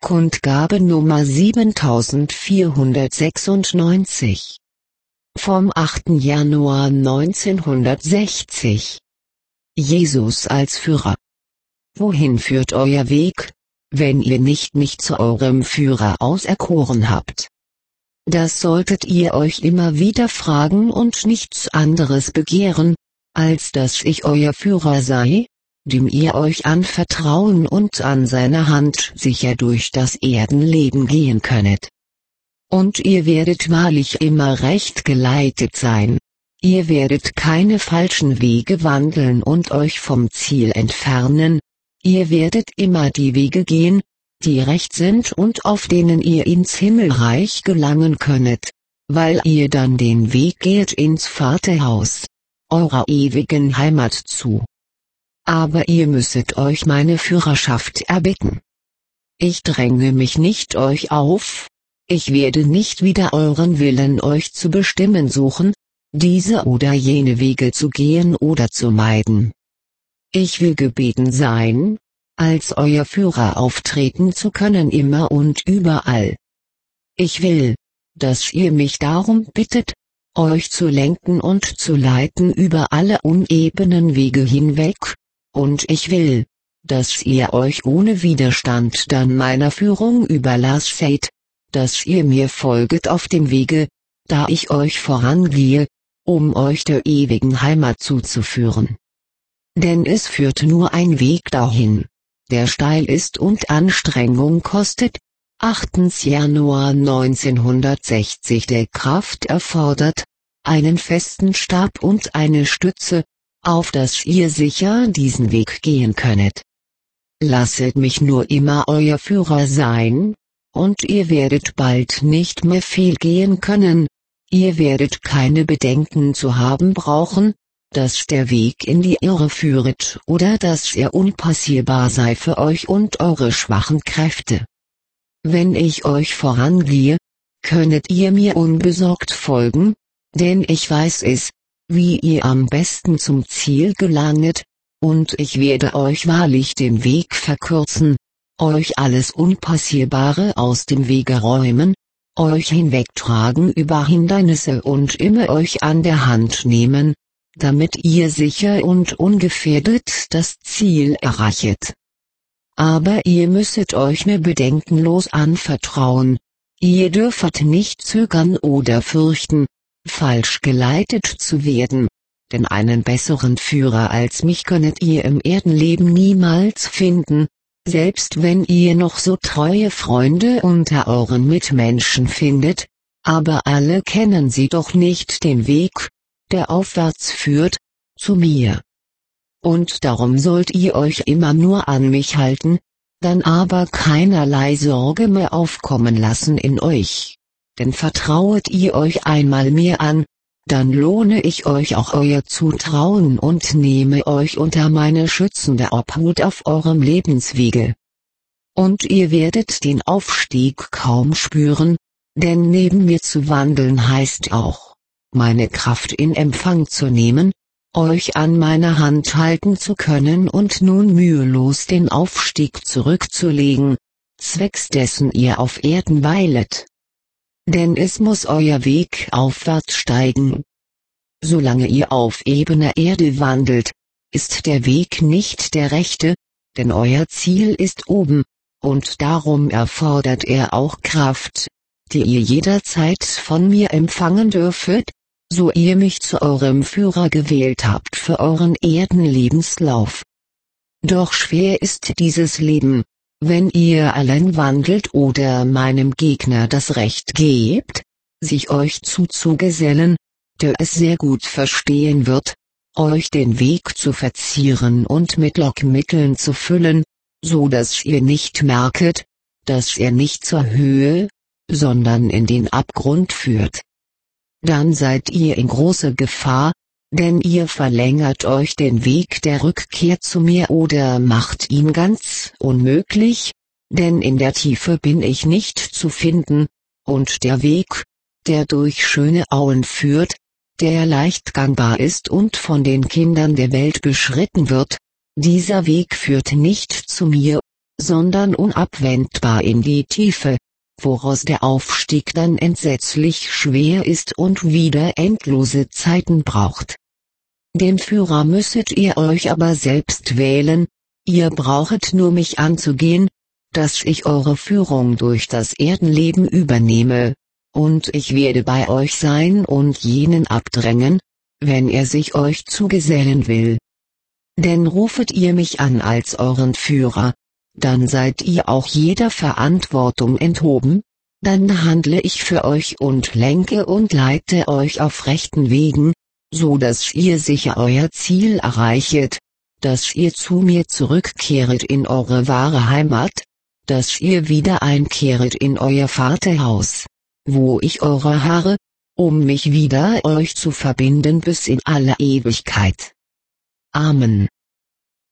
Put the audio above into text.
Kundgabe Nummer 7496. Vom 8. Januar 1960. Jesus als Führer. Wohin führt euer Weg, wenn ihr nicht mich zu eurem Führer auserkoren habt? Das solltet ihr euch immer wieder fragen und nichts anderes begehren, als dass ich euer Führer sei, dem ihr euch anvertrauen und an seiner Hand sicher durch das Erdenleben gehen könnet. Und ihr werdet wahrlich immer recht geleitet sein. Ihr werdet keine falschen Wege wandeln und euch vom Ziel entfernen. Ihr werdet immer die Wege gehen, die recht sind und auf denen ihr ins Himmelreich gelangen könnet, weil ihr dann den Weg geht ins Vaterhaus, eurer ewigen Heimat zu. Aber ihr müsset euch meine Führerschaft erbitten. Ich dränge mich nicht euch auf, ich werde nicht wider euren Willen euch zu bestimmen suchen, diese oder jene Wege zu gehen oder zu meiden. Ich will gebeten sein, als euer Führer auftreten zu können immer und überall. Ich will, dass ihr mich darum bittet, euch zu lenken und zu leiten über alle unebenen Wege hinweg, und ich will, dass ihr euch ohne Widerstand dann meiner Führung überlasset, dass ihr mir folget auf dem Wege, da ich euch vorangehe, um euch der ewigen Heimat zuzuführen. Denn es führt nur ein Weg dahin, der steil ist und Anstrengung kostet, 8. Januar 1960 der Kraft erfordert, einen festen Stab und eine Stütze, auf dass ihr sicher diesen Weg gehen könnet. Lasset mich nur immer euer Führer sein, und ihr werdet bald nicht mehr fehlgehen können, ihr werdet keine Bedenken zu haben brauchen, dass der Weg in die Irre führet oder dass er unpassierbar sei für euch und eure schwachen Kräfte. Wenn ich euch vorangehe, könnet ihr mir unbesorgt folgen, denn ich weiß es, wie ihr am besten zum Ziel gelanget, und ich werde euch wahrlich den Weg verkürzen, euch alles Unpassierbare aus dem Wege räumen, euch hinwegtragen über Hindernisse und immer euch an der Hand nehmen, damit ihr sicher und ungefährdet das Ziel erreichet. Aber ihr müsset euch mir bedenkenlos anvertrauen, ihr dürfet nicht zögern oder fürchten, falsch geleitet zu werden, denn einen besseren Führer als mich könnet ihr im Erdenleben niemals finden, selbst wenn ihr noch so treue Freunde unter euren Mitmenschen findet, aber alle kennen sie doch nicht den Weg, der aufwärts führt, zu mir. Und darum sollt ihr euch immer nur an mich halten, dann aber keinerlei Sorge mehr aufkommen lassen in euch. Denn vertrauet ihr euch einmal mir an, dann lohne ich euch auch euer Zutrauen und nehme euch unter meine schützende Obhut auf eurem Lebenswege. Und ihr werdet den Aufstieg kaum spüren, denn neben mir zu wandeln heißt auch, meine Kraft in Empfang zu nehmen, euch an meiner Hand halten zu können und nun mühelos den Aufstieg zurückzulegen, zwecks dessen ihr auf Erden weilet. Denn es muss euer Weg aufwärts steigen. Solange ihr auf ebener Erde wandelt, ist der Weg nicht der rechte, denn euer Ziel ist oben, und darum erfordert er auch Kraft, die ihr jederzeit von mir empfangen dürfet, so ihr mich zu eurem Führer gewählt habt für euren Erdenlebenslauf. Doch schwer ist dieses Leben, wenn ihr allein wandelt oder meinem Gegner das Recht gebt, sich euch zuzugesellen, der es sehr gut verstehen wird, euch den Weg zu verzieren und mit Lockmitteln zu füllen, so dass ihr nicht merket, dass er nicht zur Höhe, sondern in den Abgrund führt. Dann seid ihr in großer Gefahr, denn ihr verlängert euch den Weg der Rückkehr zu mir oder macht ihn ganz unmöglich, denn in der Tiefe bin ich nicht zu finden, und der Weg, der durch schöne Auen führt, der leicht gangbar ist und von den Kindern der Welt beschritten wird, dieser Weg führt nicht zu mir, sondern unabwendbar in die Tiefe, woraus der Aufstieg dann entsetzlich schwer ist und wieder endlose Zeiten braucht. Den Führer müsstet ihr euch aber selbst wählen, ihr brauchet nur mich anzugehen, dass ich eure Führung durch das Erdenleben übernehme, und ich werde bei euch sein und jenen abdrängen, wenn er sich euch zugesellen will. Denn rufet ihr mich an als euren Führer, dann seid ihr auch jeder Verantwortung enthoben, dann handle ich für euch und lenke und leite euch auf rechten Wegen, so dass ihr sicher euer Ziel erreichet, dass ihr zu mir zurückkehret in eure wahre Heimat, dass ihr wieder einkehret in euer Vaterhaus, wo ich eure harre, um mich wieder euch zu verbinden bis in alle Ewigkeit. Amen.